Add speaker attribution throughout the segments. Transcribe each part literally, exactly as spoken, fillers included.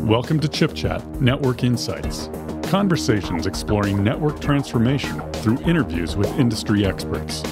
Speaker 1: Welcome to Chip Chat Network Insights. Conversations exploring network transformation through interviews with industry experts.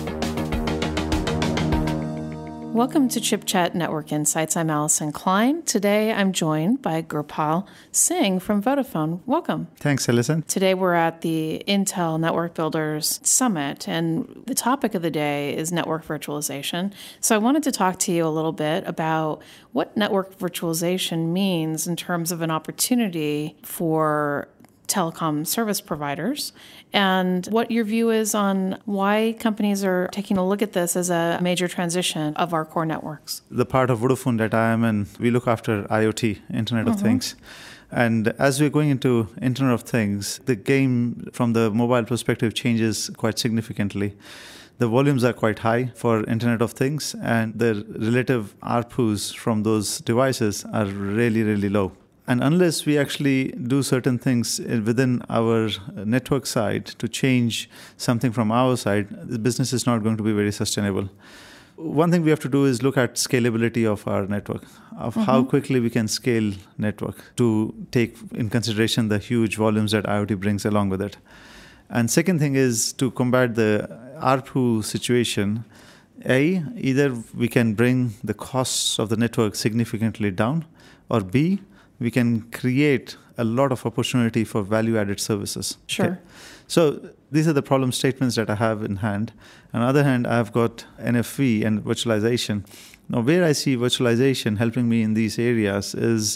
Speaker 2: Welcome to Chip Chat Network Insights. I'm Allison Klein. Today I'm joined by Gurpal Singh from Vodafone. Welcome.
Speaker 3: Thanks, Allison.
Speaker 2: Today we're at the Intel Network Builders Summit, and the topic of the day is network virtualization. So I wanted to talk to you a little bit about what network virtualization means in terms of an opportunity for telecom service providers, and what your view is on why companies are taking a look at this as a major transition of our core networks.
Speaker 3: The part of Vodafone that I am in, we look after IoT, Internet
Speaker 2: Mm-hmm.
Speaker 3: of Things. And as we're going into Internet of Things, the game from the mobile perspective changes quite significantly. The volumes are quite high for Internet of Things, and the relative A R P Us from those devices are really, really low. And unless we actually do certain things within our network side to change something from our side, the business is not going to be very sustainable. One thing we have to do is look at scalability of our network, of mm-hmm. how quickly we can scale network to take in consideration the huge volumes that IoT brings along with it. And second thing is to combat the A R P U situation. A, either we can bring the costs of the network significantly down, or B, we can create a lot of opportunity for value-added services.
Speaker 2: Sure.
Speaker 3: Okay? So these are the problem statements that I have in hand. On the other hand, I've got N F V and virtualization. Now, where I see virtualization helping me in these areas is,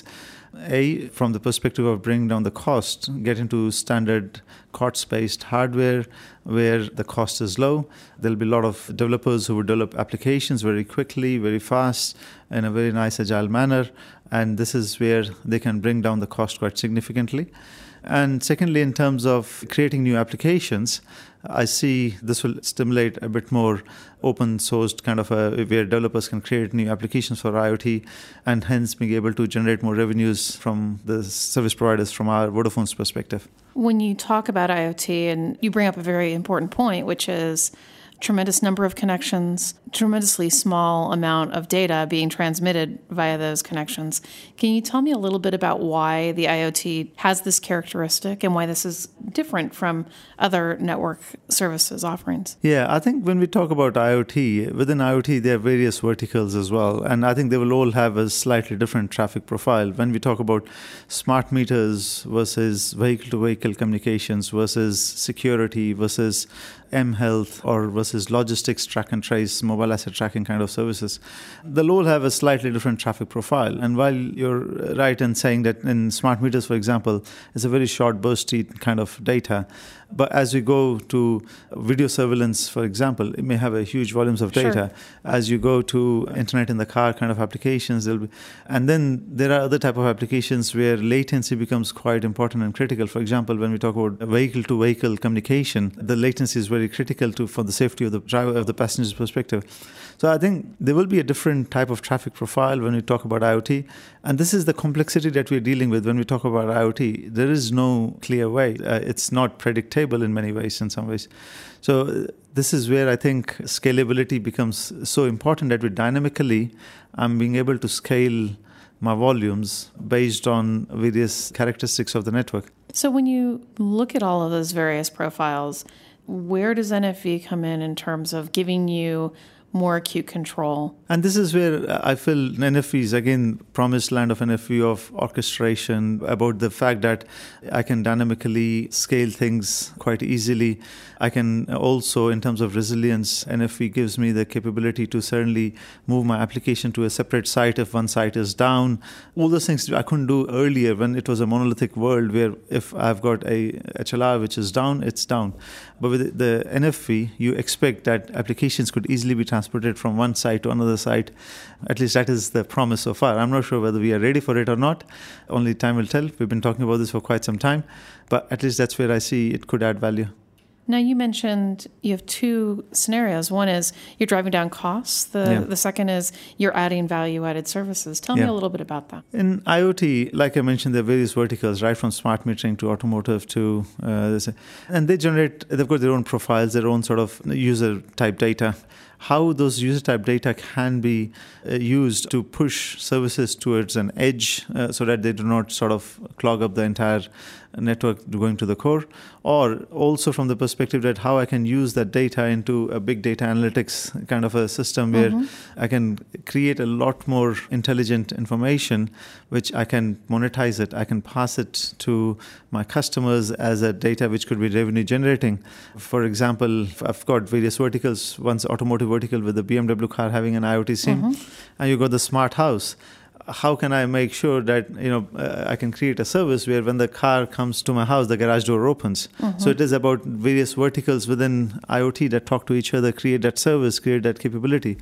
Speaker 3: A, from the perspective of bringing down the cost, get into standard C O T S-based hardware where the cost is low. There'll be a lot of developers who will develop applications very quickly, very fast, in a very nice agile manner. And this is where they can bring down the cost quite significantly. And secondly, in terms of creating new applications, I see this will stimulate a bit more open sourced kind of a, where developers can create new applications for IoT and hence being able to generate more revenues from the service providers from our Vodafone's perspective.
Speaker 2: When you talk about IoT, and you bring up a very important point, which is tremendous number of connections, tremendously small amount of data being transmitted via those connections. Can you tell me a little bit about why the IoT has this characteristic and why this is different from other network services offerings?
Speaker 3: Yeah, I think when we talk about IoT, within IoT, there are various verticals as well. And I think they will all have a slightly different traffic profile. When we talk about smart meters versus vehicle-to-vehicle communications versus security versus mHealth or versus logistics track and trace, mobile asset tracking kind of services, they'll all have a slightly different traffic profile. And while you're right in saying that in smart meters, for example, it's a very short bursty kind of data, but as we go to video surveillance, for example, it may have a huge volumes of data.
Speaker 2: Sure.
Speaker 3: As you go to internet in the car kind of applications, there'll be, and then there are other type of applications where latency becomes quite important and critical. For example, when we talk about vehicle-to-vehicle communication, the latency is very critical to for the safety of the driver, of the passenger's perspective. So I think there will be a different type of traffic profile when we talk about IoT. And this is the complexity that we're dealing with when we talk about IoT. There is no clear way. Uh, it's not predictable in many ways, in some ways. So uh, this is where I think scalability becomes so important, that we dynamically, I'm being able to scale my volumes based on various characteristics of the network.
Speaker 2: So when you look at all of those various profiles, where does N F V come in in terms of giving you more acute control?
Speaker 3: And this is where I feel N F V is, again, promised land of N F V of orchestration, about the fact that I can dynamically scale things quite easily. I can also, in terms of resilience, N F V gives me the capability to certainly move my application to a separate site if one site is down. All those things I couldn't do earlier when it was a monolithic world where if I've got a H L R which is down, it's down. But with the N F V, you expect that applications could easily be transported from one site to another site. At least that is the promise so far. I'm not sure whether we are ready for it or not. Only time will tell. We've been talking about this for quite some time. But at least that's where I see it could add value.
Speaker 2: Now, you mentioned you have two scenarios. One is you're driving down costs. The
Speaker 3: Yeah.
Speaker 2: the second is you're adding value-added services. Tell
Speaker 3: Yeah.
Speaker 2: me a little bit about that.
Speaker 3: In IoT, like I mentioned, there are various verticals, right from smart metering to automotive to, uh, and they generate, they've got their own profiles, their own sort of user type data. how those user type data can be uh, used to push services towards an edge uh, so that they do not sort of clog up the entire network going to the core, or also from the perspective that how I can use that data into a big data analytics kind of a system where mm-hmm. I can create a lot more intelligent information, which I can monetize it. I can pass it to my customers as a data which could be revenue generating. For example, I've got various verticals. One's automotive vertical with the B M W car having an IoT SIM, mm-hmm. and you got the smart house. How can I make sure that you know uh, I can create a service where when the car comes to my house, the garage door opens? Mm-hmm. So it is about various verticals within IoT that talk to each other, create that service, create that capability.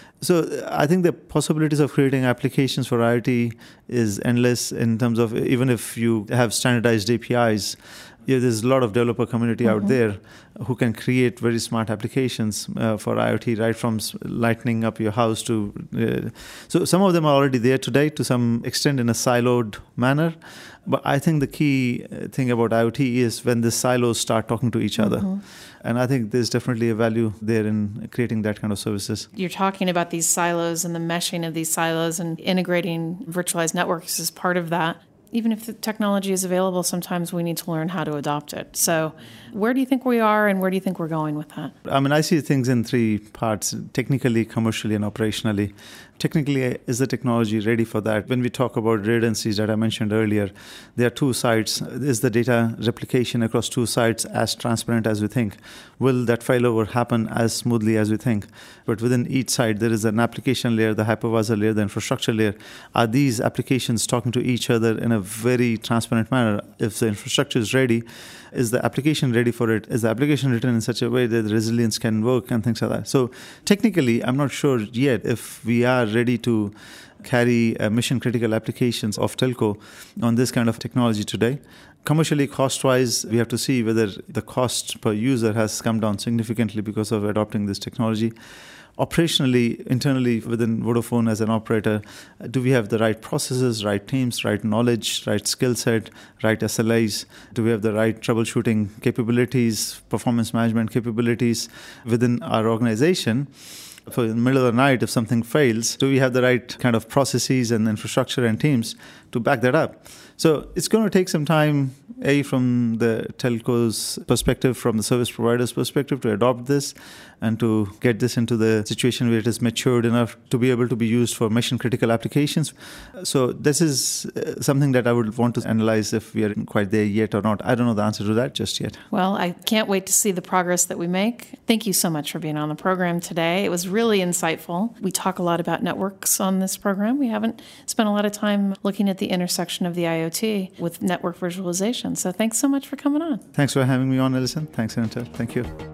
Speaker 3: So I think the possibilities of creating applications for IoT is endless in terms of even if you have standardized A P Is. Yeah, there's a lot of developer community mm-hmm. out there who can create very smart applications uh, for IoT, right from lighting up your house to... Uh, so some of them are already there today to some extent in a siloed manner. But I think the key thing about IoT is when the silos start talking to each other. Mm-hmm. And I think there's definitely a value there in creating that kind of services.
Speaker 2: You're talking about these silos and the meshing of these silos and integrating virtualized networks as part of that. Even if the technology is available, sometimes we need to learn how to adopt it. So where do you think we are and where do you think we're going with that?
Speaker 3: I mean, I see things in three parts, technically, commercially, and operationally. Technically, is the technology ready for that? When we talk about redundancies that I mentioned earlier, there are two sides. Is the data replication across two sides as transparent as we think? Will that failover happen as smoothly as we think? But within each side, there is an application layer, the hypervisor layer, the infrastructure layer. Are these applications talking to each other in a very transparent manner? If the infrastructure is ready, is the application ready for it? Is the application written in such a way that the resilience can work and things like that? So technically, I'm not sure yet if we are ready to carry uh, mission-critical applications of telco on this kind of technology today. Commercially, cost-wise, we have to see whether the cost per user has come down significantly because of adopting this technology. Operationally, internally within Vodafone as an operator, do we have the right processes, right teams, right knowledge, right skill set, right S L As? Do we have the right troubleshooting capabilities, performance management capabilities within our organization? For in the middle of the night, if something fails, do we have the right kind of processes and infrastructure and teams to back that up? So it's going to take some time, A, from the telco's perspective, from the service provider's perspective, to adopt this and to get this into the situation where it is matured enough to be able to be used for mission-critical applications. So this is something that I would want to analyze if we are quite there yet or not. I don't know the answer to that just yet.
Speaker 2: Well, I can't wait to see the progress that we make. Thank you so much for being on the program today. It was really insightful. We talk a lot about networks on this program. We haven't spent a lot of time looking at the intersection of the IoT with network virtualization. So thanks so much for coming on.
Speaker 3: Thanks for having me on, Alison. Thanks, Anita. Thank you.